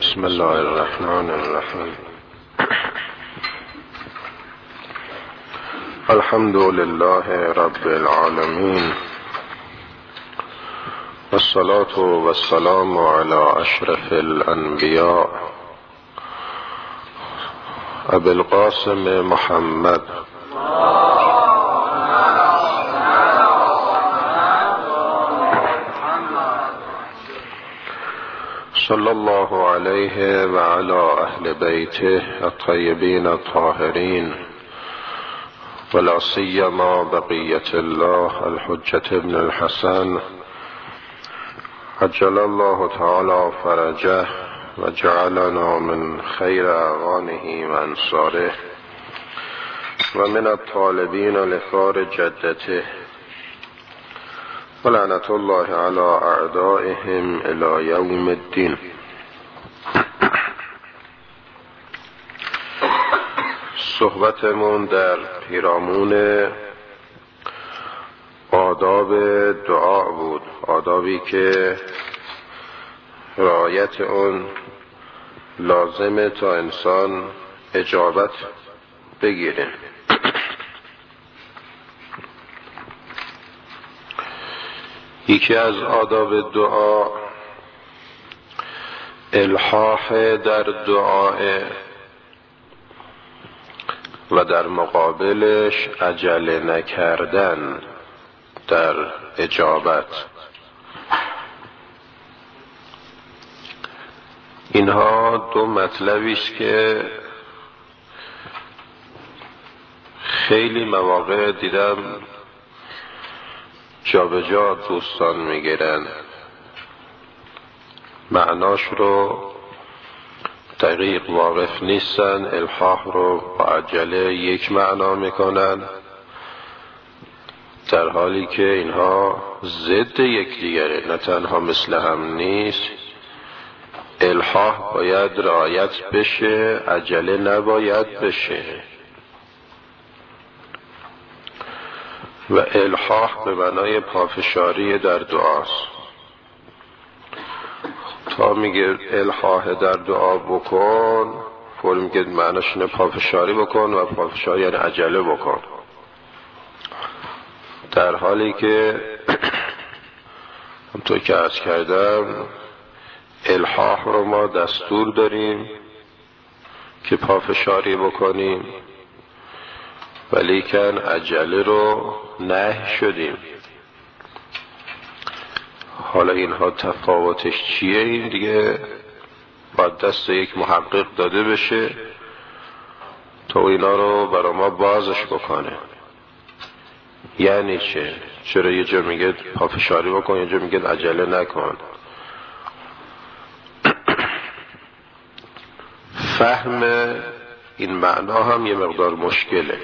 بسم الله الرحمن الرحیم. الحمد لله رب العالمین، والصلاة والسلام على اشرف الانبیاء ابی القاسم محمد صلی الله علیه و علی اهل بیته الطیبین الطاهرین ولا سیما بقیة الله الحجة ابن الحسن عجل الله تعالی فرجه و جعلنا من خیر اعوانه و انصاره و من الطالبین لثار جدته ولعنة الله على اعدائهم الى یوم الدین. صحبتمون در پیرامون آداب دعا بود، آدابی که رعایت اون لازمه تا انسان اجابت بگیره. یکی از آداب دعا الحاح در دعای و در مقابلش عجله نکردن در اجابت. اینها دو مطلبی است که خیلی مواقع دیدم جا به جا دوستان میگیرن، معناش رو دقیق واقف نیستن، الحاح رو با عجله یک معنا میکنن، در حالی که اینها ضد یکدیگره، نه تنها مثل هم نیست. الحاح باید رعایت بشه، عجله نباید بشه. و الحاح به معنای پافشاری در دعاست. تا میگه الحاح در دعا بکن، فور میگه معناش اینه پافشاری بکن، و پافشاری یعنی عجله بکن، در حالی که همطور که عرض کردم الحاح رو ما دستور داریم که پافشاری بکنیم، ولیکن عجله رو نهی شدیم. حالا اینها تفاوتش چیه؟ این دیگه باید دست یک محقق داده بشه تا اینا رو برای ما بازش بکنه. یعنی چه؟ چرا یه جا میگه پافشاری بکن، یه جا میگه عجله نکن؟ فهم این معنا هم یه مقدار مشکله،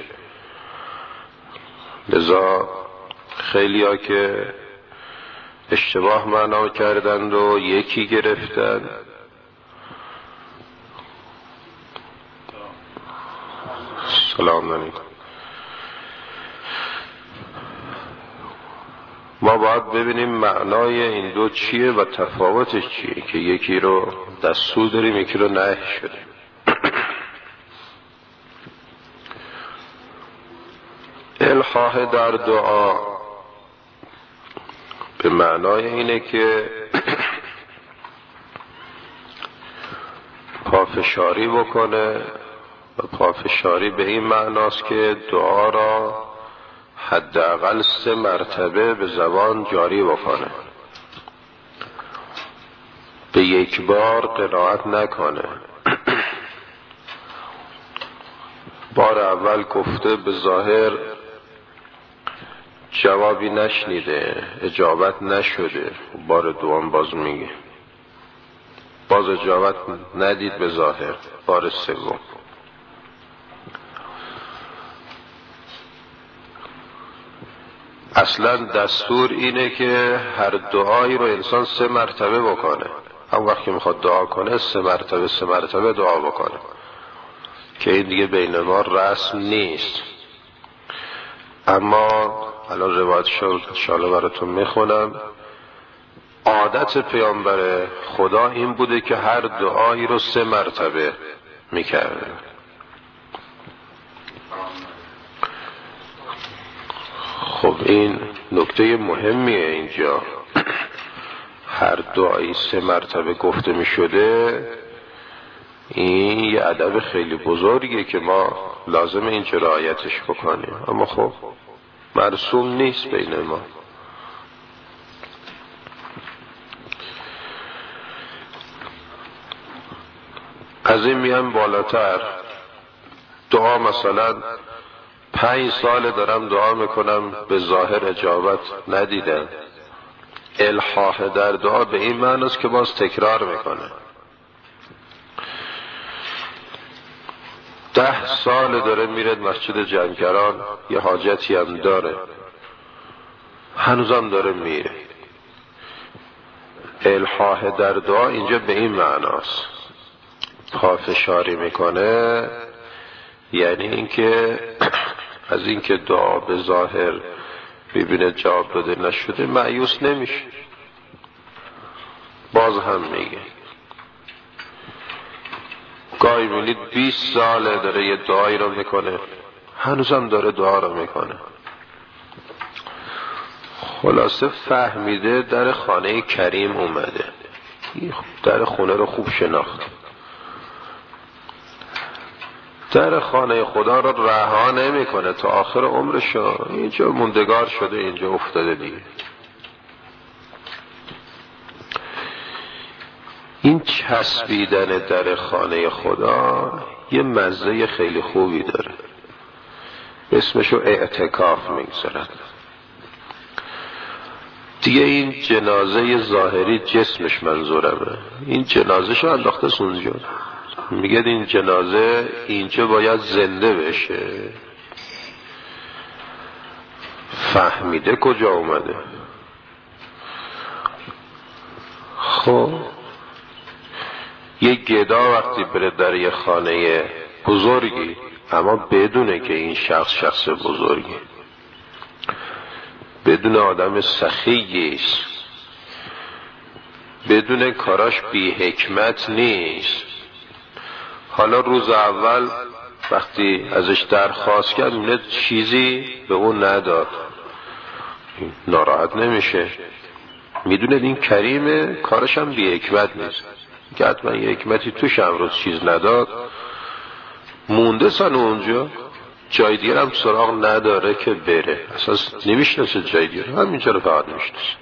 لذا خیلی ها که اشتباه معنا کردند و یکی گرفتن. سلام علیکم. ما باید ببینیم معنای این دو چیه و تفاوتش چیه، که یکی رو دستور داریم یکی رو نهی شدیم. الحاح در دعا به معنای اینه که پافشاری بکنه، و پافشاری به این معناست که دعا را حداقل 3 مرتبه به زبان جاری بکنه، به یک بار قرائت نکنه. بار اول گفته، به ظاهر جوابی نشنیده، اجابت نشده، بار دوم باز میگه، باز اجابت ندید به ظاهر، بار سوم. اصلا دستور اینه که هر دعایی رو انسان 3 مرتبه بکنه. هم وقت که میخواد دعا کنه 3 مرتبه دعا بکنه، که این دیگه بین ما رسم نیست. اما الان روایت شد انشاءالله براتون میخونم. عادت پیامبر خدا این بوده که هر دعایی رو 3 مرتبه میکرده. خب این نکته مهمیه اینجا. هر دعایی 3 مرتبه گفته میشده، این یه ادب خیلی بزرگیه که ما لازم اینجا رعایتش بکنیم، اما خب مرسوم نیست بین ما. از این میان بالاتر، دعا مثلا 5 سال دارم دعا میکنم به ظاهر اجابت ندیدم. الحاح در دعا به این معنی است که باز تکرار میکنه. 10 سال داره میره مسجد جنگران، یه حاجتی هم داره، هنوزم داره میره. الحاح در دعا اینجا به این معناست. پافشاری میکنه یعنی اینکه از اینکه دعا به ظاهر ببینه جواب داده نشده مایوس نمیشه، باز هم میگه. گاهی میبینید 20 ساله داره یه دعایی رو میکنه، هنوزم داره دعا رو میکنه. خلاصه فهمیده در خانه کریم اومده، در خونه رو خوب شناخت، در خانه خدا رو رها نمیکنه تا آخر عمرش. اینجا موندگار شده، اینجا افتاده دیگه. این چسبیدن در خانه خدا یه مزه خیلی خوبی داره، اسمشو اعتکاف میگذارن. دیگه این جنازه ظاهری جسمش منظورمه، این جنازه شو انداخته اونجا، میگه این جنازه اینجا باید زنده بشه. فهمیده کجا اومده. خب یه گدا وقتی بره در یه خانه بزرگی، اما بدونه که این شخص بزرگی، بدون آدم سخییست، بدون کاراش بی حکمت نیست. حالا روز اول وقتی ازش درخواست کرد میونه چیزی به اون نداد، ناراحت نمیشه، میدونه این کریمه، کارش هم بی حکمت نیست که حتما یه حکمتی توش امروز چیز نداد. مونده سن اونجا، جای دیگر هم سراغ نداره که بره، اساس نمیشناسه جای دیگر، همینجا رو فقط نمیشناسه.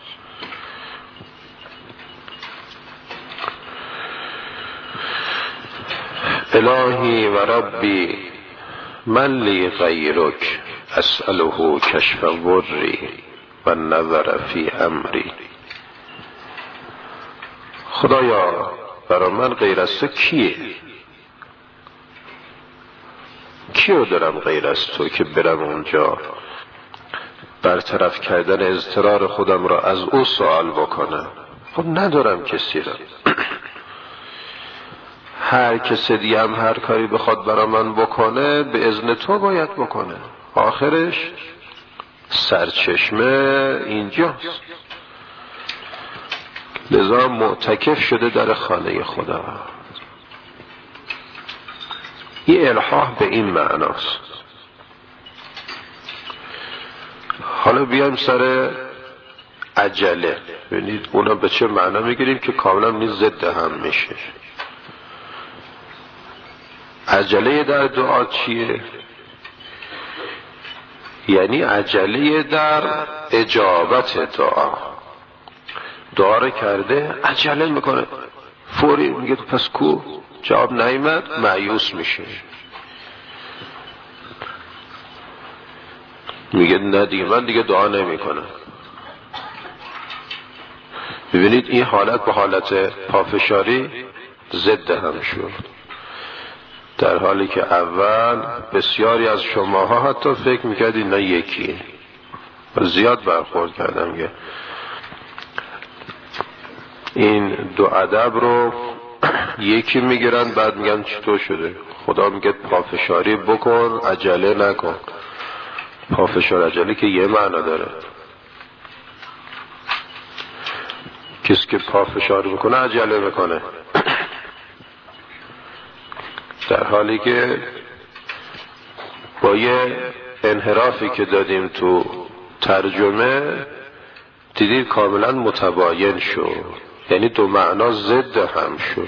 الهی و ربی من لی غیرک اسأله کشف وری و نظر فی امری. خدایا برای من غیر از تو کیه؟ کیو دارم غیر از تو که برم اونجا برطرف کردن اضطرار خودم را از او سوال بکنم؟ خب ندارم کسی را. هر کسی دیگه هم هر کاری بخواد برای من بکنه به اذن تو باید بکنه. آخرش سرچشمه اینجاست. لذا معتکف شده در خانه خدا. این الحاح به این معناست. حالا بیایم سر عجله، ببینید اونا به چه معنا میگیریم که کاملا نیز ضد هم میشه. عجله در دعا چیه؟ یعنی عجله در اجابت دعا. دعا رو کرده عجله میکنه، فوری میگه پس کو جواب نیامد، مایوس میشه، میگه نه دیگه من دیگه دعا نمیکنم. ببینید این حالت با حالت پافشاری ضد هم شد، در حالی که اول بسیاری از شماها حتی فکر میکردید نه یکی، زیاد برخورد کردم که این دو ادب رو یکی میگیرن، بعد میگن چطور شده؟ خدا میگه پافشاری بکن عجله نکن. پافشار عجله که یه معنا داره کسی که پافشاری میکنه عجله میکنه، در حالی که با یه انحرافی که دادیم تو ترجمه دیدید کاملا متباین شد، یعنی دو معنا ضد هم شد.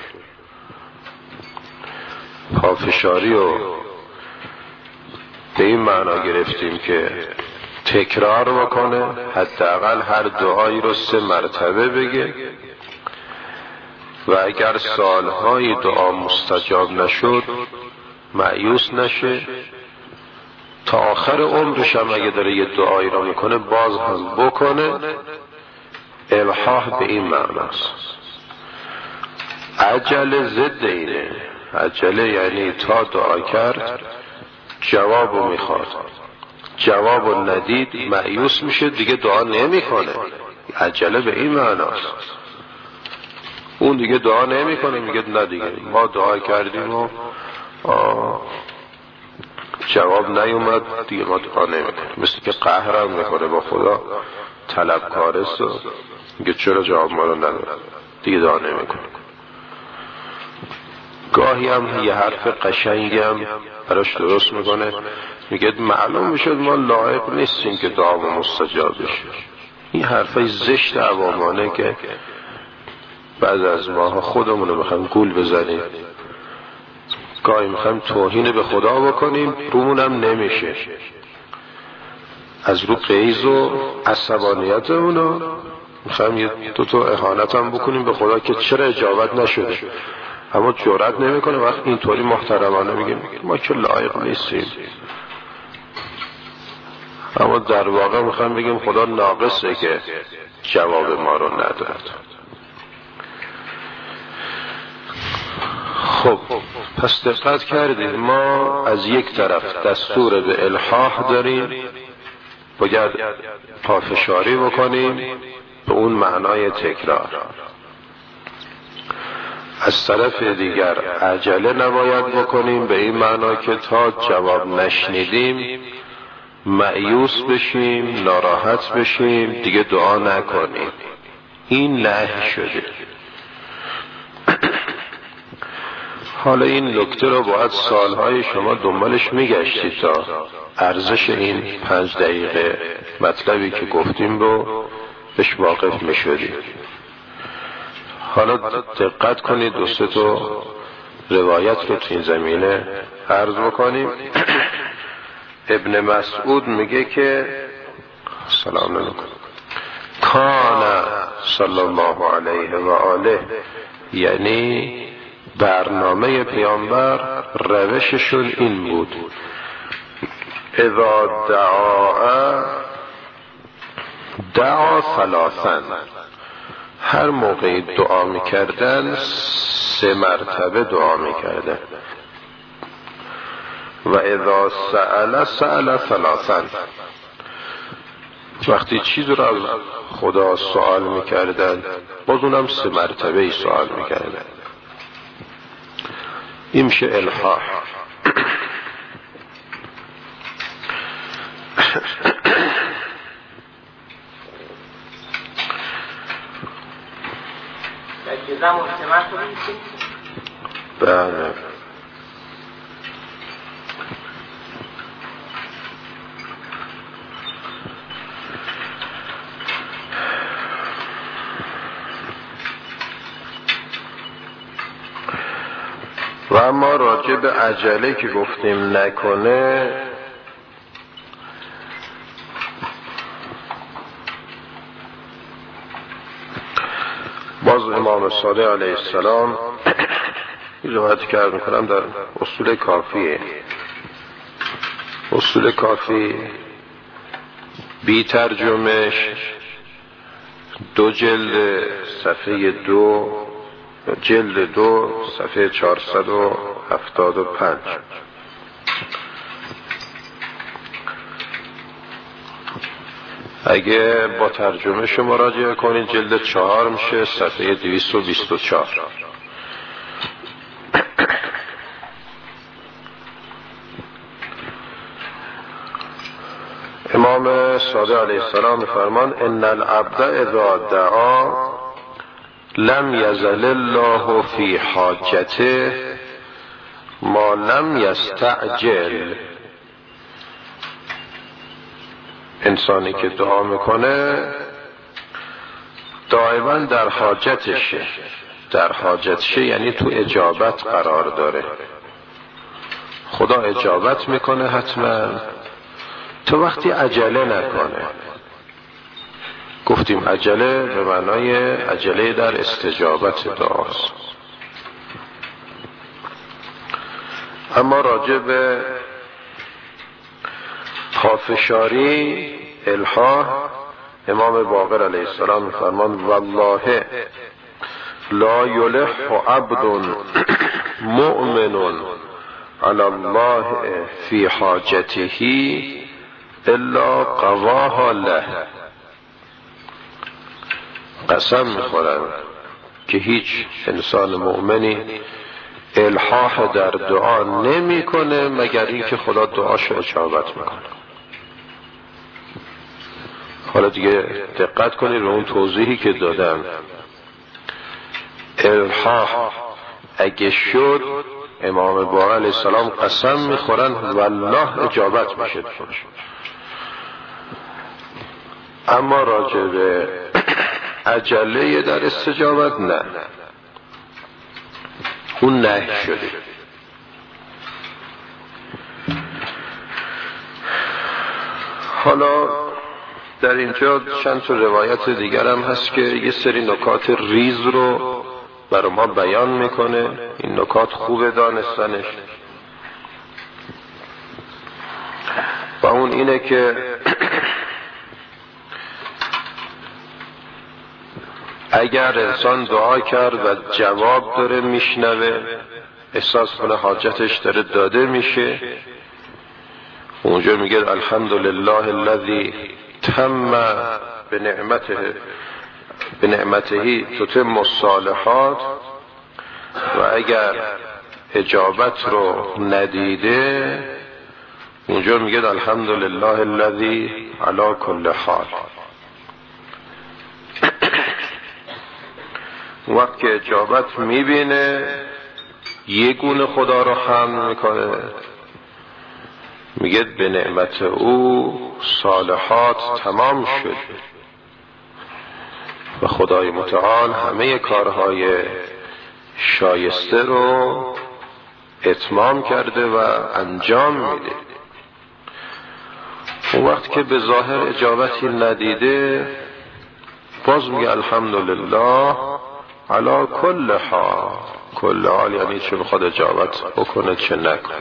پافشاری رو به این معنا گرفتیم که تکرار بکنه، حداقل هر دعایی رو 3 مرتبه بگه و اگر سالهای دعا مستجاب نشد مایوس نشه، تا آخر عمرش هم اگه داره یه دعایی رو میکنه باز هم بکنه. الحاح به این معناست. عجله ضد اینه. عجله یعنی تا دعا کرد جوابو میخواد، جوابو ندید مایوس میشه، دیگه دعا نمیکنه. عجله به این معناست. اون دیگه دعا نمیکنه، میگه نه دیگه ما دعا کردیم و جواب نیومد، دیگه ما دعا نمیکنیم. مثل که قهرم میکنه با خدا، طلبکارست و میگه چرا جواب ما رو نداد، دیگه دعا نمیکنه. گاهی هم یه حرف قشنگی هم براش درست میکنه، میگه معلوم میشد ما لایق نیستیم که دعا مستجاب بشه. این حرفای زشت عوامانه که بعض از ماها خودمونو میخوایم گول بزنیم، گاهی میخوایم توهین به خدا بکنیم، رومونم نمیشه. از رو غیظ و عصبانیتمونو میخوایم یه دو اهانت هم بکنیم به خدا که چرا اجابت نشده، اما جرئت نمیکنه. وقت اینطوری محترمانه میگیم ما که لایق نیستیم، اما در واقع میخوایم بگیم خدا ناقصه که جواب ما رو نداد. خب پس دقت کردید ما از یک طرف دستور به الحاح داریم، باید پافشاری بکنیم به اون معنای تکرار. از طرف دیگر عجله نباید بکنیم به این معنا که تا جواب نشنیدیم مایوس بشیم، ناراحت بشیم، دیگه دعا نکنیم. این نهی شده. حالا این نکته رو باید سالهای شما دنبالش میگشتید تا ارزش این 5 دقیقه مطلبی که گفتیم رو بهش واقف میشدید. حالا دقت کنید، دوست تو روایت رو تو این زمینه عرض بکنیم. ابن مسعود میگه که سلام علیکم کان صلی الله علیه و آله، یعنی برنامه پیامبر روششون این بود اذا دعا ثلاثا، هر موقعی دعا میکردن 3 مرتبه دعا میکردن. و اذا سأل ثلاثا، وقتی چیز رو از خدا سوال میکردن باز اونم 3 مرتبه سوال میکردن. این میشه الحاح. بله. و اما راجع به عجله که گفتیم نکنه، باز امام صادق علیه السلام این روایتی که عرض میکنم در اصول کافیه. اصول کافی بی ترجمهش 2 جلد صفحه 2 جلد 2 صفحه 475. اگه با ترجمه شما مراجعه کنید جلد 4 میشه صفحه 224. امام صادق علیه السلام فرمان ان العبد اذا دعا لم یزل الله فی حاجته ما لم یستعجل. انسانی که دعا میکنه دائما در حاجتشه. در حاجتشه یعنی تو اجابت قرار داره. خدا اجابت میکنه حتما، تو وقتی عجله نکنه. گفتیم عجله به معنای عجله در استجابت دعاست. اما راجع به پافشاری الحاح امام باقر علیه السلام می‌فرمان والله لا یلح عبد مؤمن علی الله فی حاجته الا قضاها له. قسم میخورم که هیچ انسان مؤمنی الحاح در دعا نمیکنه مگر اینکه خدا دعاشو اجابت میکنه. حالا دیگه دقت کنید به اون توضیحی که دادم. الحاح اگه شد امام باقر علیه السلام قسم میخورن والله اجابت میشه. اما راجع به عجله در استجابت نه، اون نهی شده. حالا در اینجا چند تا روایت دیگر هم هست که یه سری نکات ریز رو برای ما بیان میکنه. این نکات خوبه دانستنش. و اون اینه که اگر انسان دعا کرد و جواب داره میشنوه، احساس کنه حاجتش داره داده میشه، اونجا میگه الحمدلله الذی تم به نعمته تتم الصالحات. و اگر اجابت رو ندیده اونجا میگه الحمدلله الذی علی کل حال. وقت که اجابت میبینه یه گونه خدا رو حمد میکنه، میگه به نعمت او صالحات تمام شد و خدای متعال همه کارهای شایسته رو اتمام کرده و انجام میده. اون وقت که به ظاهر اجابتی ندیده باز میگه الحمدلله علی کل حال. کل حال یعنی چه بخواد اجابت بکنه چه نکنه.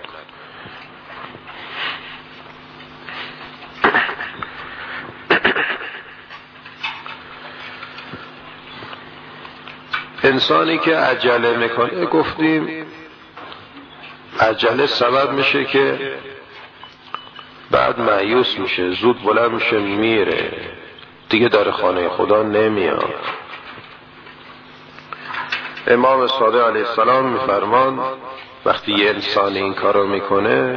انسانی که عجله میکنه، گفتیم عجله سبب میشه که بعد مایوس میشه، زود بلند میشه میره، دیگه در خانه خدا نمیاد. امام صادق علیه السلام میفرمان وقتی یه انسان این کارو میکنه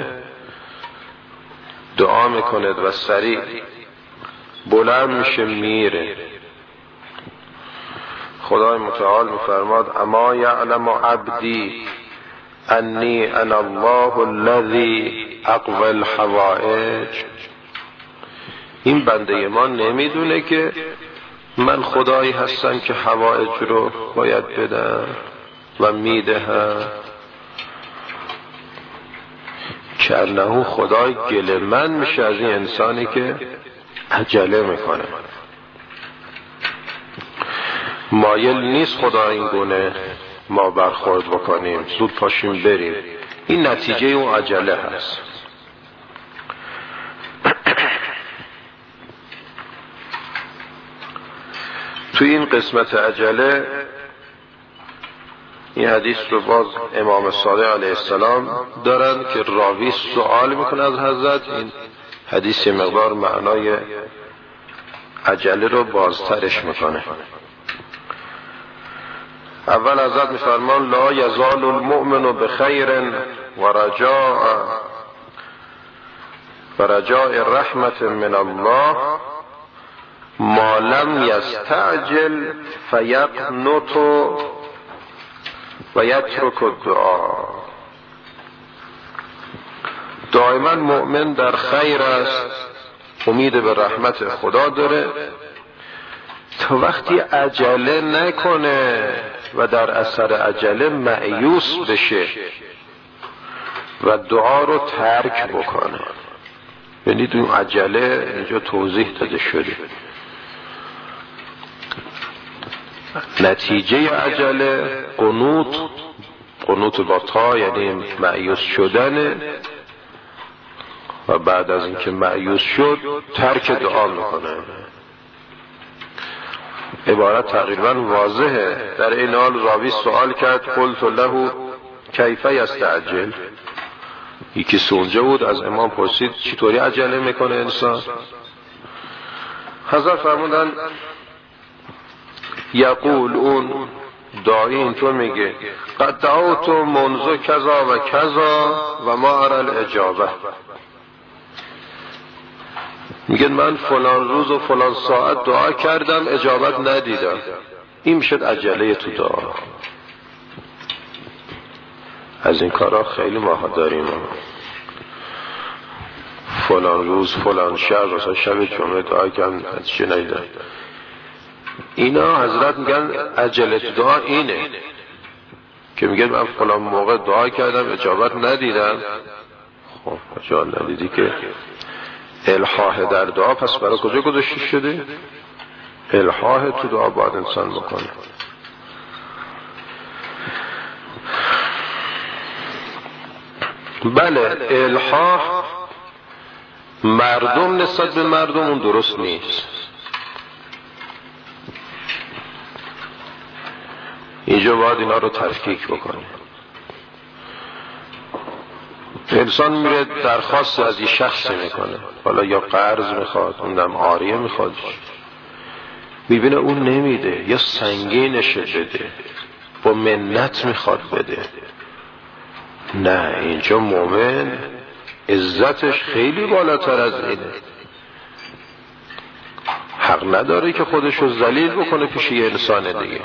دعا میکنه و سریع بلند میشه میره. خدای متعال میفرماد اما یعلم عبدی انی انا الله الذی اقوی الحوائج. این بنده ما نمیدونه که من خدایی هستم که حوائج رو باید بدم و میدهم. که انه خدای گله من میشه از این انسانی که عجله میکنه، مایل نیست خدا این گونه ما برخورد بکنیم، زود پاشیم بریم. این نتیجه اون عجله هست. تو این قسمت عجله این حدیث رو باز امام صادق علیه السلام دارن که راوی سوال میکنه از حضرت. این حدیث مقدار معنای عجله رو بازترش میکنه. اول حضرت میفرمان لا یزال المؤمن بخیر و رجاء رحمت من الله ما لم یستعجل فیقنط و یترک الدعا. دائما مؤمن در خیر است، امید به رحمت خدا داره، تا وقتی عجله نکنه و در اثر عجله مایوس بشه و دعا رو ترک بکنه. یعنی تو عجله اینجا توضیح داده شده. نتیجه عجله قنوط با تا، یعنی مایوس شدنه، و بعد از اینکه مایوس شد ترک دعا میکنه. عبارت تقریبا واضحه. در این حال راوی سوال کرد قلت له کیف یستعجل. یکی سونجه بود، از امام پرسید چطوری عجله میکنه انسان؟ حضرت فرمودن یقول، اون داعی اینطور میگه قد دعوت منذ کذا و کذا و ما اری الاجابه. میگه من فلان روز و فلان ساعت دعا کردم اجابت ندیدم. این میشد عجله تو دعا. از این کارا خیلی ماها داریم. فلان روز فلان شب، مثلا شب جمعه دعا کردم چه ندیدم. اینا حضرت میگن عجله تو دعا اینه که میگه من فلان موقع دعا کردم اجابت ندیدم. خب جان ندیدی که الحاح در دعا پس برای کجا گذاشته شده؟ الحاح تو دعا باید انسان بکنه. بله الحاح مردم نسبت به مردم اون درست نیست. اینجا باید اینا رو تفکیک بکنه. انسان میره درخواست از یه شخص میکنه، حالا یا قرض میخواد، اونم عاریه میخواد، میبینه اون نمیده یا سنگینش بده، با منت میخواد بده. نه، اینجا مومن عزتش خیلی بالاتر از اینه. حق نداره که خودشو ذلیل بکنه پیش یه انسان دیگه.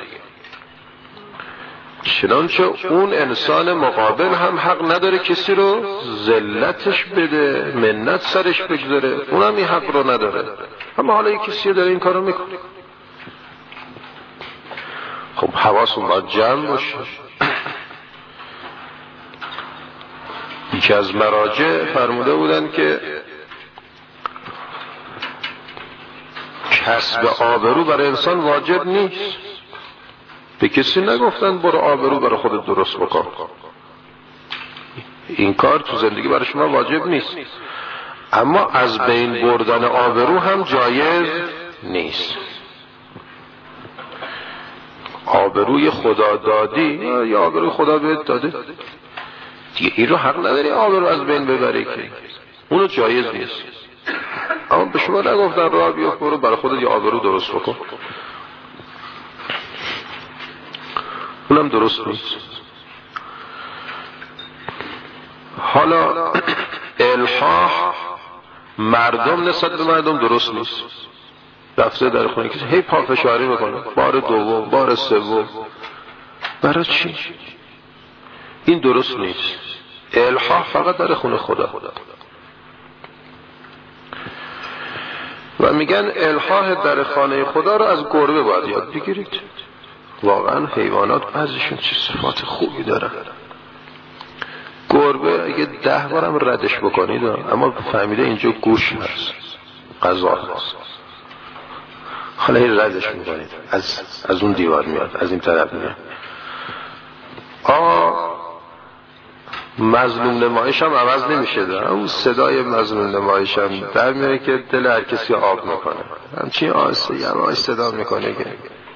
چنانچه اون انسان مقابل هم حق نداره کسی رو ذلتش بده، منت سرش بگذاره، اونم این حق رو نداره. اما حالا یک کسی داره این کارو میکنه. خب حواسون باید جمع باشه. یکی از مراجع فرموده بودن که کسب آبرو برای انسان واجب نیست. به کسی نگفتن برو آبرو برای خودت درست بکن. این کار تو زندگی برای شما واجب نیست. اما از بین بردن آبرو هم جایز نیست. آبروی خدا دادی یا آبروی خدا بهت داده دیگه، این رو حق نداری آبرو از بین ببری که اونو جایز نیست. اما به شما نگفتن راه بیا برو برای خودت یه آبرو درست بکن، اونم درست نیست. حالا الحاح مردم نسبت به مردم درست نیست. رفته در خونه کسی هی پافشاری میکنه، بار دوم بار سوم، برای چی؟ این درست نیست. الحاح فقط در خونه خدا. و میگن الحاح در خانه خدا رو از گربه باید یاد بگیرید. واقعا حیوانات بعضیشون چه صفات خوبی دارن. گربه اگه 10 بارم ردش بکنید اما فهمیده اینجا گوش هست، غذا هست، حالا این ردش میکنید، از اون دیوار میاد، از این طرف میاد. مظلوم نمایش هم عوض نمیشه ده. اون صدای مظلوم نمایش هم در میاره که دل هر کسی آب میکنه. همچین آسته یواش صدا میکنه که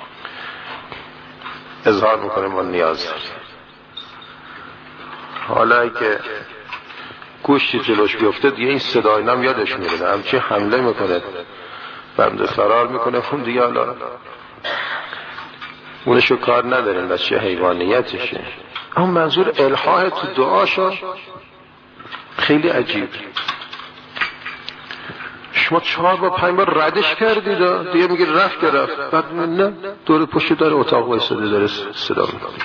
اظهار میکنه ما نیاز داریم. حالا که گوشتی جلوش بیفته دیگه این صدای نم یادش میره، همچین حمله میکنه، بنده فرار میکنه، اون دیگه حالا اونشو کار نداریم، بس چه حیوانیتشه. اما منظور الحاح تو دعاشا خیلی عجیب. شما 4 بار 5 بار ردش کردید دیگه میگه رفت که رفت، بعد نه دور پشت داره اتاق وایساده داره صدا میکنه.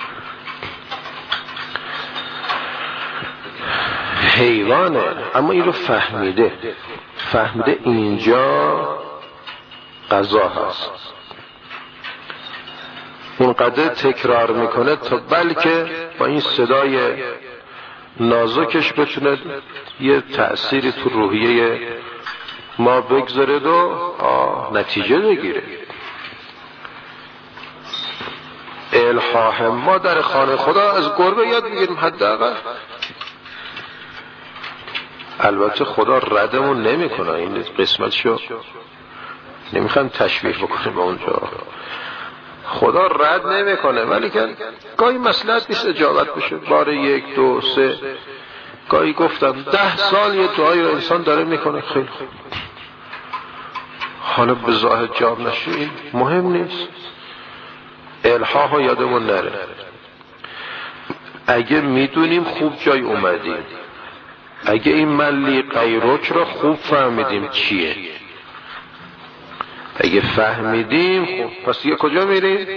حیوانه اما این رو فهمیده اینجا غذا هست، اونقدر تکرار میکنه تا بلکه با این صدای نازکش بتونه یه تأثیری تو روحیه ما بگذاره و نتیجه بگیره. الحاح ما در خانه خدا از گربه یاد میگیریم حداقل. البته خدا ردمون نمیکنه، این قسمتشو نمیخوام تشبیه بکنه با اونجا، خدا رد نمیکنه، ولی که گاهی مصلحت نیست اجابت بشه. بار 1 2 3 گاهی گفتم 10 سال یه دعایی رو انسان داره میکنه، خیلی خوب، حالا به ظاهر جواب نشه این مهم نیست. الحاح ها یادمون نره. اگه میدونیم خوب جای اومدیم، اگه این ملی قیروک رو خوب فهمیدیم چیه، اگه فهمیدیم خب پس دیگه کجا میریم؟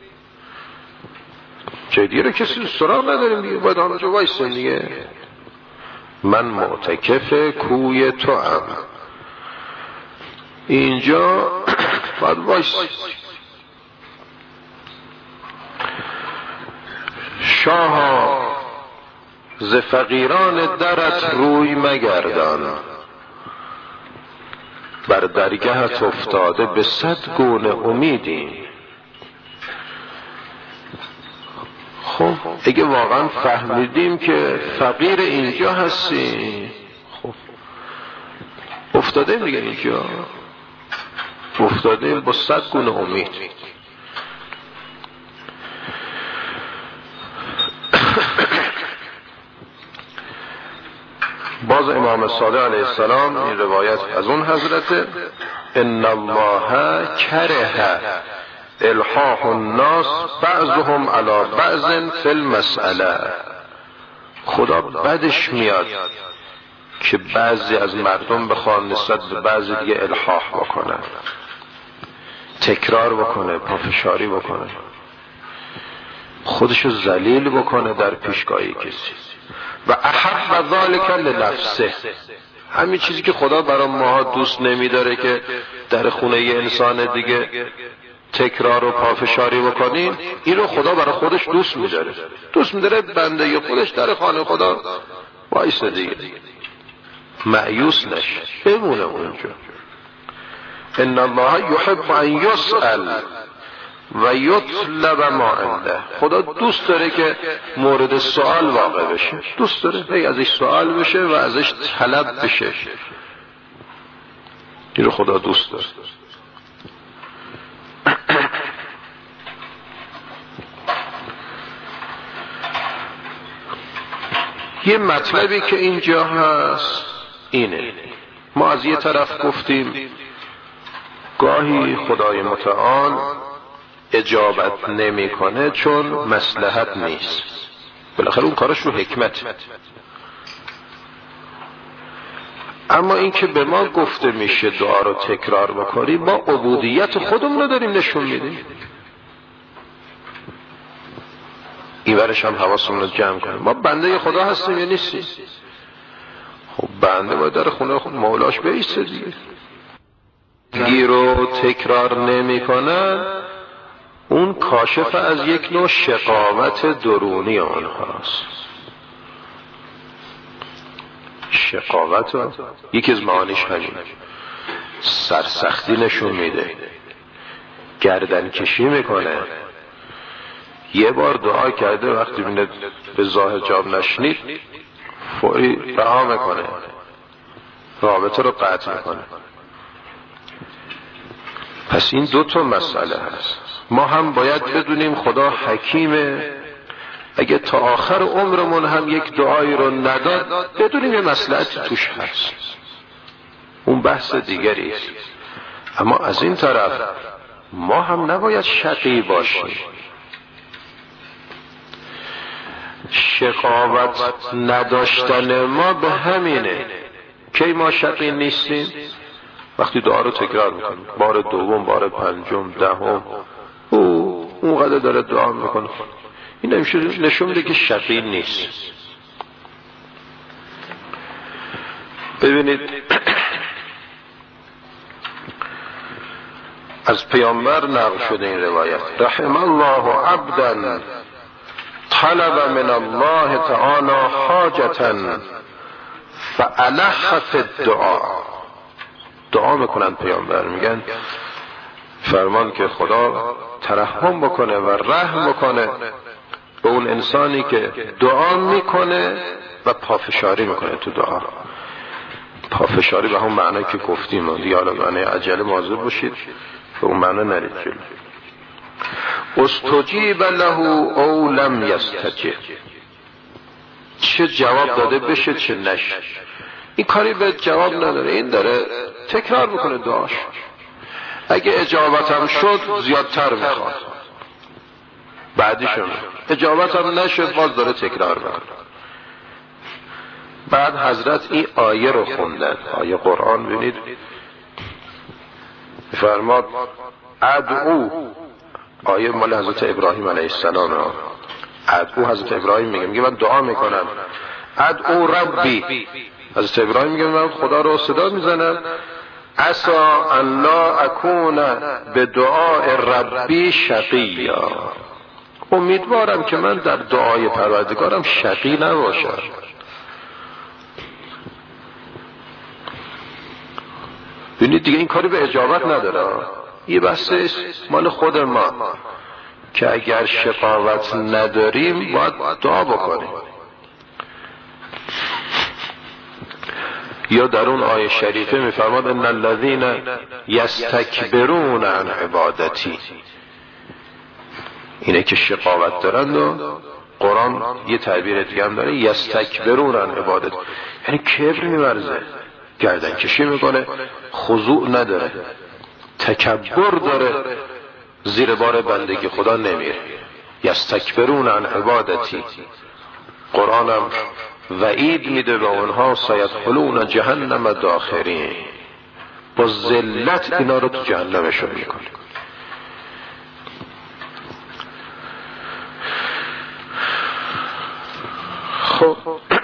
جای دیگه رو کسی سراغ نداریم دیگه، باید همونجا وایسیم دیگه. من معتکف کوی تو ام، اینجا باید وایسیم. شاها ز فقیران درت روی مگردان، بر درگهت افتاده به 100 گونه امیدیم. خب اگه واقعا فهمیدیم که فقیر اینجا هستیم، خب افتاده دیگه اینجا، افتاده با 100 گونه امید. باز امام صادق علیه السلام این روایت از اون حضرت، ان الله کره الحاح الناس بعضهم علی بعض فی المسئله. خدا بدش میاد که بعضی از مردم بخوان نسبت به بعضی دیگه الحاح بکنن، تکرار بکنه، پافشاری بکنه، خودشو ذلیل بکنه در پیشگاهی کسی. و احب ذلک لنفسه، همین چیزی که خدا برای ما دوست نمیداره که در خونه یه انسان دیگه تکرار و پافشاری بکنین، این رو خدا برای خودش دوست میداره. دوست میداره بنده خودش در خانه خدا وایسه دیگه، مایوس نشه، بمونه اونجا. ان الله یحب ان یسأل و یطلب ما عنده. خدا دوست داره که مورد سوال واقع بشه، دوست داره هی ازش سوال بشه و ازش طلب بشه. این رو خدا دوست داره. یه مطلبی که اینجا هست اینه، ما از یه طرف گفتیم گاهی خدای متعال اجابت نمیکنه چون مصلحت نیست، بالاخره اون کارش رو حکمت. اما این که به ما گفته میشه دعا رو تکرار بکنیم، ما عبودیت خودمون رو داریم نشون میدیم. این ورش هم حواسمون رو جمع کنیم، ما بنده خدا هستیم یا نیستیم؟ خب بنده باید در خونه خود مولاش بیسته دیگه. گیر رو تکرار نمی کنن، اون کاشف از یک نوع شقاوت درونی آنهاست. شقاوت یکی از معانیش همین، سرسختی نشون میده، گردن کشی میکنه. یه بار دعا کرده، وقتی بینه به ظاهر جواب نشنید فوری رها میکنه، رابطه رو قطع میکنه. پس این 2 مسئله هست. ما هم باید بدونیم خدا حکیمه، اگه تا آخر عمرمون هم یک دعایی رو نداد بدونیم یه مصلحت توش هست، اون بحث دیگری است. اما از این طرف ما هم نباید شقی باشیم. شقاوت نداشتن ما به همینه. کی ما شقی نیستیم؟ وقتی دعا رو تکرار میکنه بار دوم، بار پنجم، دهم، اونقدر داره دعا میکنه، این نشون میده که شقی نیست. ببینید از پیامبر نقل شده این روایت: رحم الله عبدا طلب من الله تعالی حاجتا فألح فی الدعاء. دعا میکنن پیامبر، میگن فرمان که خدا ترحم بکنه و رحم بکنه به اون انسانی که دعا میکنه و پافشاری میکنه تو دعا. پافشاری به همون معنی که گفتیم و دیگه حالا معنی عجله مواظب باشید به اون معنی نرید جلو. استجیب له او لم یستجب، چه جواب داده بشه چه نشه، این کاری به جواب نداره، این داره تکرار میکنه دعاش. اگه اجابتم شد زیادتر میخواد، بعدیشون اجابتم نشد باز داره تکرار میکنه. بعد حضرت این آیه رو خوندن، آیه قرآن، ببینید فرماد ادعو، آیه مال حضرت ابراهیم علیه السلام. ادعو حضرت ابراهیم میگه من دعا میکنم، ادعو ربی، حضرت ابراهیم میگه من خدا رو صدا میزنم، عسا ان لا اکون به دعاء ربی شقیا، امیدوارم که من در دعای پروردگارم شقی نباشم. ببینید دیگه این کاری به اجابت نداره، یه بحث مال خود ما که اگر شقاوت نداریم باید دعا بکنیم. یا در اون آیه شریفه میفرماد ان الذین یستکبرون عن عبادتی، اینه که شقاوت دارند و قرآن یه تعبیر دیگه هم داره یستکبرون عن عبادت، یعنی کبر می‌ورزه، گردن کشی میکنه، خضوع نداره، تکبر داره، زیر بار بندگی خدا نمیره. یستکبرون عن عبادتی، قرآن هم وعید میده به اونها سیدخلون جهنم داخرین، با ذلت اینا رو تو جهنمشون میکنه. خب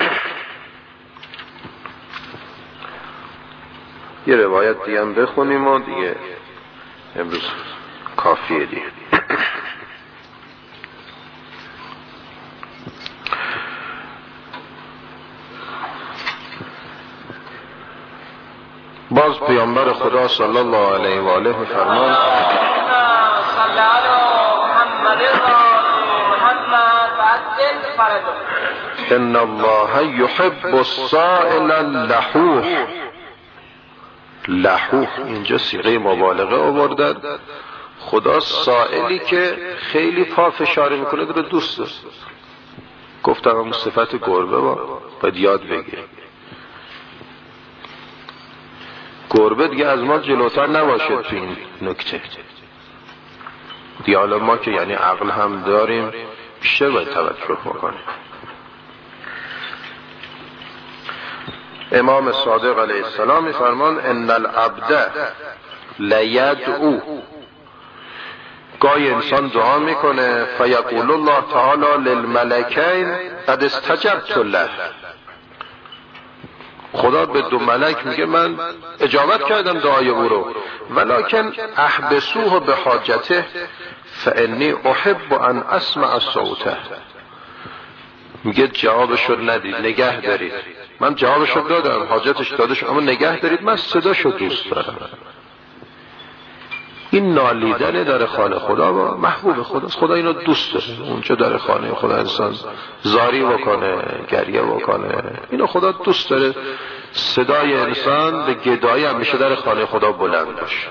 یه روایت دیگه هم بخونیم و دیگه امروز کافیه دیگه. باز پیامبر خدا صلی الله علیه و آله فرمان ان الله یحب السائل اللحوح. لحوح اینجا صیغه مبالغه آوردن، خدا سائلی که خیلی پافشاری میکنه رو دوست داره. گفتم همون صفت گربه باید یاد بگیره، گربه دیگه از ما جلوتر نباشه تو این نکته دیگه. حالا ما که یعنی عقل هم داریم بیشتر باید توجه بکنیم. امام صادق علیه السلام میفرمان ان العبد لیدعو، گاهی انسان دعا میکنه فیقول الله تعالی للملکین قد استجبت له، خدا به دو ملک میگه من اجابت کردم دعای او رو، ولکن احبسوه به حاجته فانی احب ان اسمع صوته، میگه جوابشو ندید، نگه دارید، من جوابشو دادم، حاجتش دادش، اما نگه دارید، من صداشو دوست دارم. این نالیدن در خانه خدا با محبوب خداست، خدا اینو دوست داره. اونجا در خانه خدا انسان زاری بکنه، گریه بکنه، اینو خدا دوست داره. صدای انسان به گدایی همیشه در خانه خدا بلند باشه.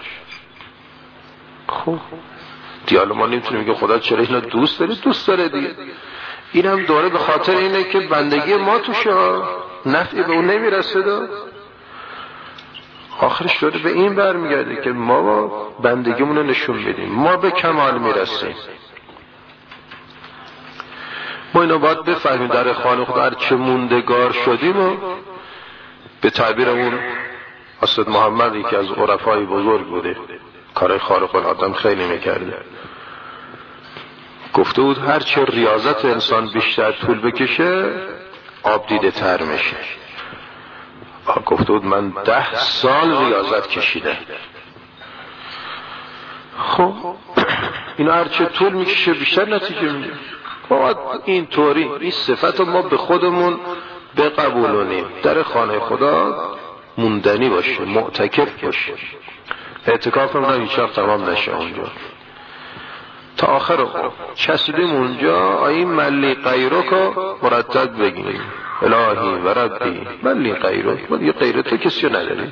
خب دیالا ما نمیتونیم بگیم خدا چرا اینو دوست داره، دوست داره دیگه. این هم دوره به خاطر اینه که بندگی ما توشه نفعی به اون نمیرسه، آخرش داره به این برمیگرده که ما بندگیمون رو نشون بدیم، ما به کمال میرسیم. ما اینو باید بفهمیم در خانه خدا هر چه موندگار شدیم و به تعبیر اون حضرت محمد یکی از عرفای بزرگ بوده، کار خارق العاده خیلی میکرده. گفته بود هرچه ریاضت انسان بیشتر طول بکشه آب دیده تر میشه. گفته بود من 10 سال ریاضت کشیده. خب اینا هرچه طول میکشه بیشتر نتیجه میده. باید این طوری این صفت ما به خودمون بقبولونیم، در خانه خدا موندنی باشه، معتکف باشه، اعتکاف هم هیچ وقت تمام نشه اونجا تا آخر عمر. چسبیم اونجا این ملی غیرک رو مرتب بگیم الهی و ربی ملی غیرک، ما دیگه غیر تو کسی رو نداریم،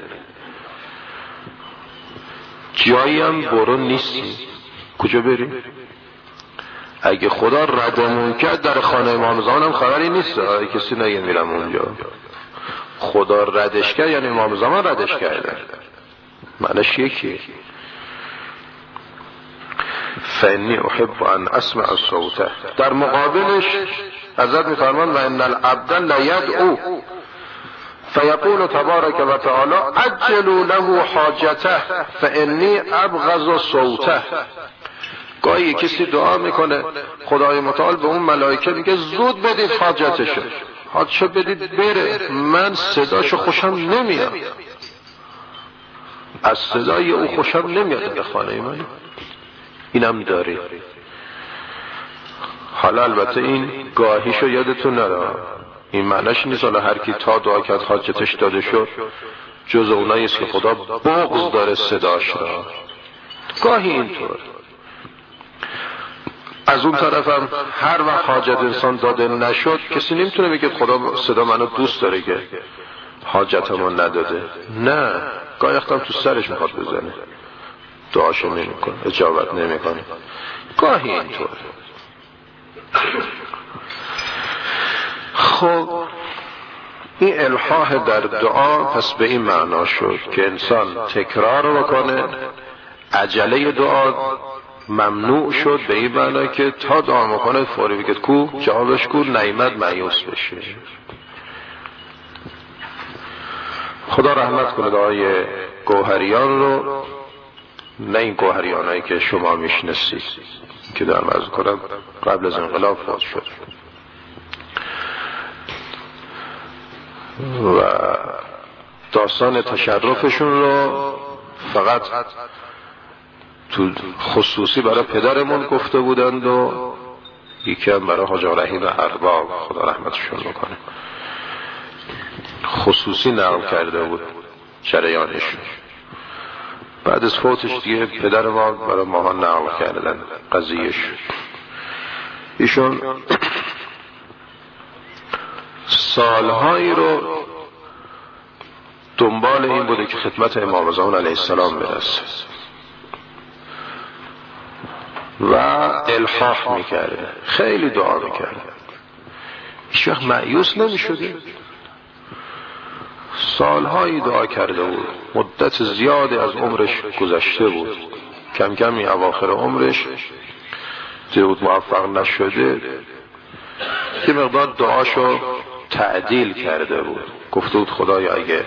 جایی هم برون نیستی، کجا بریم؟ اگه خدا ردمون کرد در خانه امام زمان هم خبری نیست، کسی نگه میرم اونجا. خدا ردش کرد یعنی امام زمان ردش کرده، معنیش یکیه. فانی احب ان اسمع صوته. در مقابلش حضرت میفرمان و ان العبد لیدعو فیقول تبارک و تعالی عجلوا له حاجته فانی ابغض صوته. گاهی کسی دعا میکنه خدای متعال به اون ملائکه میگه زود بدید حاجتشو، حاجتشو بدید بره، من صداشو خوشم نمیاد، از صدای او خوشم نمیاد در خانه من. اینم داری. حالا البته این گاهیشو یادتون نره، این معنیش نیست حالا هر کی تا دعا کرد حاجتش داده شد، جز اونایی است که خدا بغض داره صداش را. گاهی اینطور. از اون طرفم هر وقت حاجت انسان داده نشد کسی نمیتونه بگه خدا صدا منو دوست داره که حاجتمو نداده. نه، گاهی وقتا تو سرش میخواد بزنه، دعاشو نمیکنه، اجابت نمیکنه. گاهی اینطور. خب این الحاح در دعا پس به این معنا شد که انسان تکرار بکنه، عجله دعا ممنوع شد به این معنا که تا دعا میکنه فوری بگید کو جوابش کو، نعمت مایوس بشه. خدا رحمت کنه دعای گوهریان رو، نه این گوهریانایی که شما میشناسید که در عرض کنم قبل از انقلاب فوت شد و داستان تشرفشون رو فقط تو خصوصی برای پدرمون گفته بودند و یکی هم برای حاج رحیم ارباب خدا رحمتشون بکنه خصوصی نقل کرده بود جریانشون. بعد از فوتش دیگه پدر ما برای ما نقل کردن قضیهش. ایشون سالهایی رو دنبال این بوده که خدمت امام زمان علیه السلام برسه و الحاح میکرده، خیلی دعا میکرده، هیچ وقت مایوس نمیشده. سالهایی دعا کرده بود، مدت زیادی از عمرش گذشته بود، کم کمی اواخر عمرش دیود موفق نشده که مقدار دعاشو تعدیل کرده بود. گفته بود خدایا اگه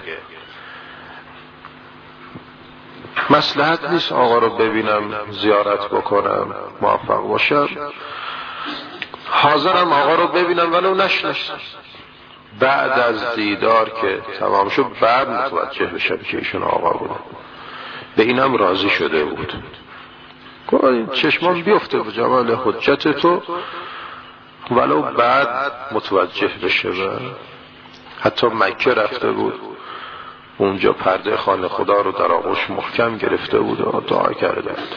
مصلحت نیست آقا رو ببینم زیارت بکنم موفق باشم، حاضرم آقا رو ببینم ولو نشناسم. بعد از دیدار که تمام شد بعد متوجه بشم که ایشون آقا بود. به اینم راضی شده بود. گفت چشمان بیفته به جمال حجت تو ولو بعد متوجه بشه. و حتی مکه رفته بود، اونجا پرده خانه خدا رو در آغوش محکم گرفته بود و دعا کرده بود.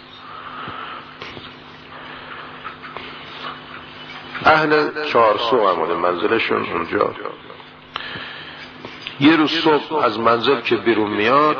اهل چهارسو همونه منزلشون اونجا. یه روز صبح از منزل که بیرون میاد،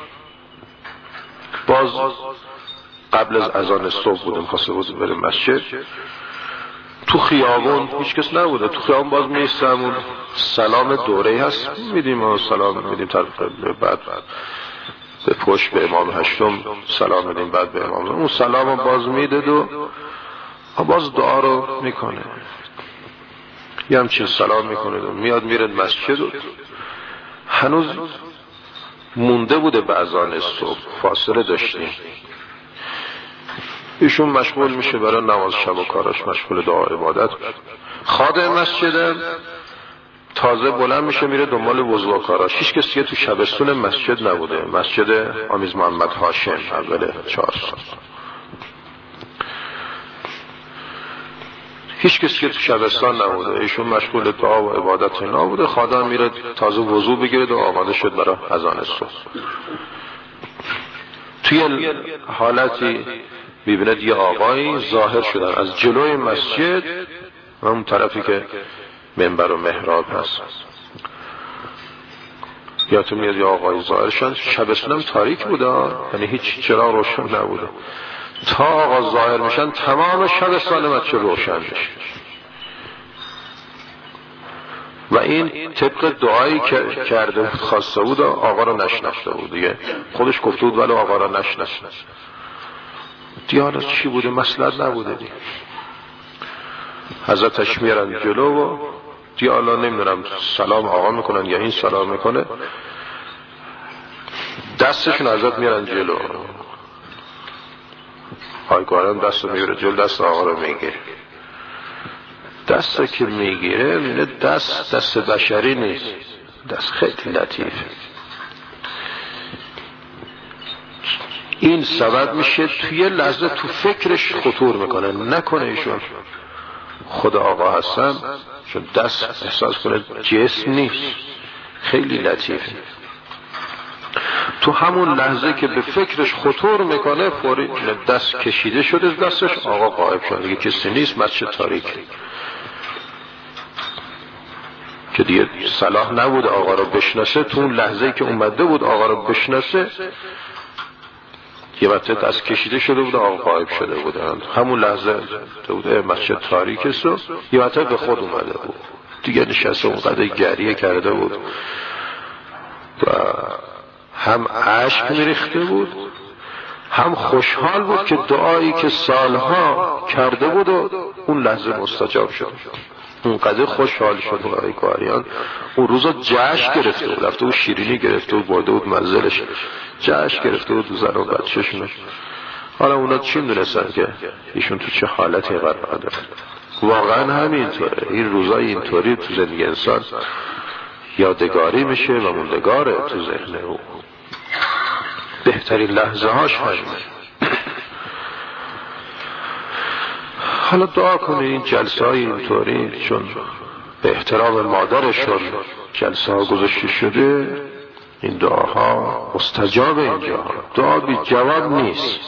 باز قبل از اذان صبح بودم، خواسته بود بریم مسجد، تو خیابون هیچ کس نبوده، تو خیابون باز میستم، سلام دوره هست میدیم و سلام میدیم طرف بعد به پشت به امام هشتم سلام میدیم، بعد به امام اون سلام باز میده و باز دعا رو میکنه، یه همچین سلام میکنه و میاد میره مسجد و هنوز مونده بوده به اذان صبح، فاصله داشتیم. ایشون مشغول میشه برای نماز شب و کاراش، مشغول دعا عبادت. خادم مسجدم تازه بلند میشه میره دنبال وضو و کاراش. هیچ کسی تو شبستون مسجد نبوده، مسجد آمیز محمد هاشم اول 4 سال. هیچ کسی که تو شبستان نبوده، ایشون مشغول دعا و عبادت اینا بوده. خادم میره تازه وضو بگیره و آماده شد برای اذان صبح. توی حالتی میبیند یه آقایی ظاهر شدن از جلوی مسجد، اون طرفی که منبر و محراب هست. یادتون میاد یه آقایی ظاهر شدن. شبستانم تاریک بوده، یعنی هیچ چراغ روشن نبوده. تا آقا ظاهر میشن تمام شبستان مسجد روشن میشه. و این طبق دعایی که کرده بود خواسته بود آقا رو نشناخته بود دیگه. خودش گفته بود ولی آقا رو نشناخته. دیانا چی بوده؟ مصلحت نبوده دیگه. حضرتش میرن جلو و دیالا نمیدونم سلام آقا میکنن یا این سلام میکنه، دستشون حضرت میرن جلو. پایگارم دست رو میگیره جلو، دست آقا رو میگیره. دست که میگیره میگه دست بشری نیست، دست خیلی لطیفه. این سبب میشه توی لحظه تو فکرش خطور میکنه، نکنه ایشون خدا آقا هستن، چون دست احساس کنه جسم نیست. خیلی لطیفه. تو همون لحظه که به فکرش خطور میکنه فوری دست کشیده شده دستش، آقا غایب شد دیگه، کسی نیست، مسجد تاریک. که دیگه صلاح نبود آقا رو بشناسه. تو اون لحظه که اومده بود آقا رو بشناسه، یه وقت دست کشیده شده بود، آقا غایب شده بودن. همون لحظه بوده مسجد تاریک است و یه وقت به خود اومده بود دیگه، نشسته اونقدر گریه کرده بود و هم اشک میریخته بود، هم خوشحال بود که دعایی که سالها کرده بود و اون لحظه مستجاب شد. اونقدر خوشحال شد آقای کاریان. اون روزا جشن گرفته بود، رفته بود شیرینی گرفته بود، برده بود منزلش، جشن گرفته بود زن و بچه‌شون. حالا اونا چی میدونستن که ایشون تو چه حالتی قرار داره؟ واقعا همینطوره. این روزا اینطوری تو زندگی انسان یادگاری میشه و موندگاره تو ذهن او. بهترین لحظه هاش همینه. حالا دعا کنید این جلسه های اینطوری، چون به احترام مادرشون جلسه ها گذاشته شده، این دعاها مستجاب. اینجا دعا بی جواب نیست.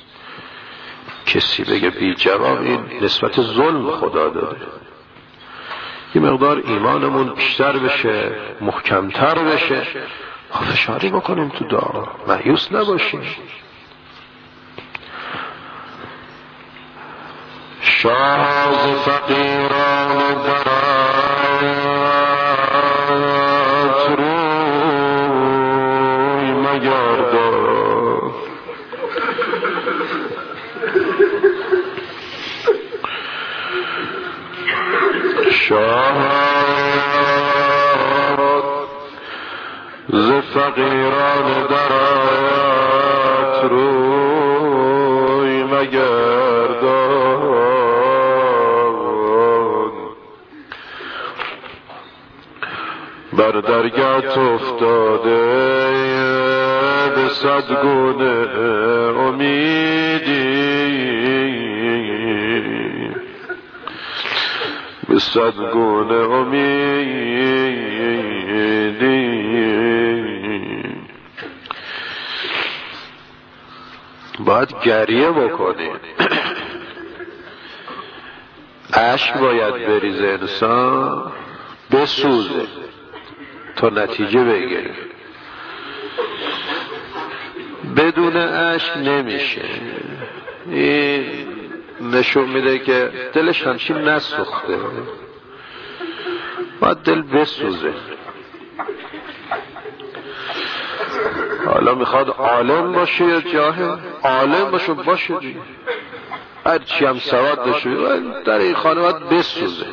کسی بگه بی جواب، این نسبت ظلم خدا داره. یه مقدار ایمانمون بیشتر بشه، محکمتر بشه، فشاری بکنیم تو دعا، مایوس نباشیم. شاه فقیران برات روی مگردان، شاه ز فقیران درات روی مگردان، بر درگاهت افتاده به صد گونه امیدی، به صد گونه امیدی. باید گریه بکنیم، اشک باید بریزه، انسان بسوزه تا نتیجه بگیره. بدون اشک نمیشه. این نشون میده که دلش همچین نسوخته. باید دل بسوزه. حالا میخواد عالم باشه یا جاهل؟ عالم باشه دیگه، هرچی هم سواد داشته در این خانه باید بسوزه،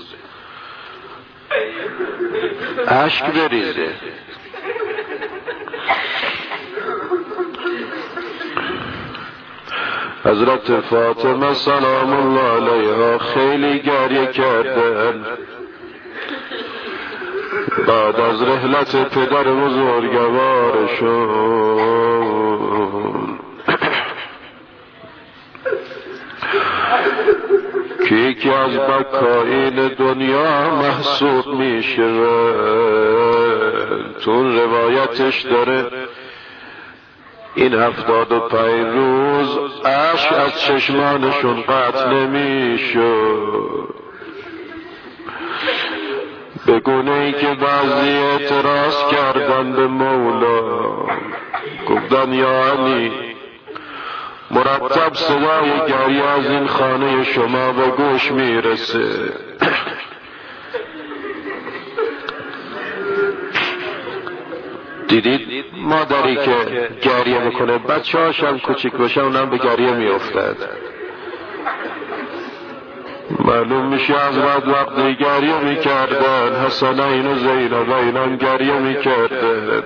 اشک بریزه. حضرت فاطمه سلام الله علیها خیلی گریه کردن بعد از رحلت پدر بزرگوارشون که یکی از بکائین دنیا محسوب میشه. تو روایتش داره این 75 روز اشک از چشمانشون قطع نمیشد، به گونه‌ای که بعضی اعتراض کردن به مولا، گفتن یا علی مرتب صدای گریه از این خانه شما به گوش میرسه. دیدید مادری که گریه میکنه بچه هاشم کوچیک باشه اونم به گریه میافتد. معلوم میشه از وقتی گریه میکردن حسنین و زینبین هم گریه میکردن.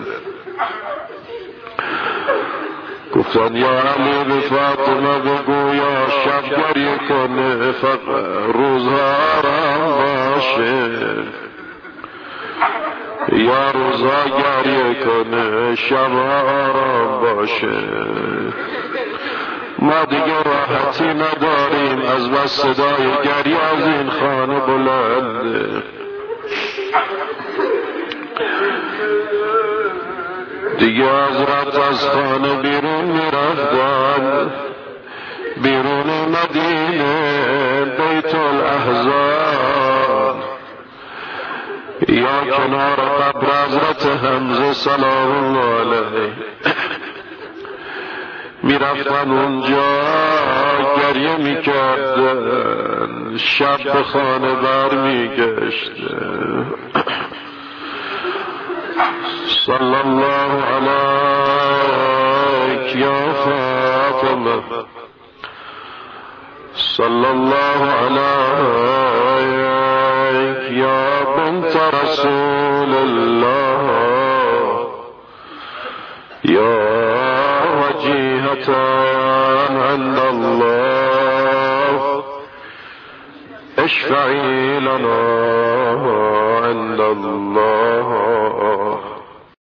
گفتن یا علی به فاطمه بگو یا شب گریه کنه فقط روزها آرام باشه، یا روزها گریه کنه شبها آرام باشه. ما دیگه راحتی نداریم از بس صدای گریه از این خانه بلنده. دیگه حضرت از خانه بیرون میرفتن، بیرون مدینه بیت الاحزان یا کنار قبر حضرت حمزه سلام الله علیه میرفتن اونجا گریه میکردن، شب به خانه بر میگشتن. صلی الله علیک یا فاطمه، صلی الله علیک یا بنت رسول الله، یا وجیهتان عند الله، اشفعی لنا عند الله.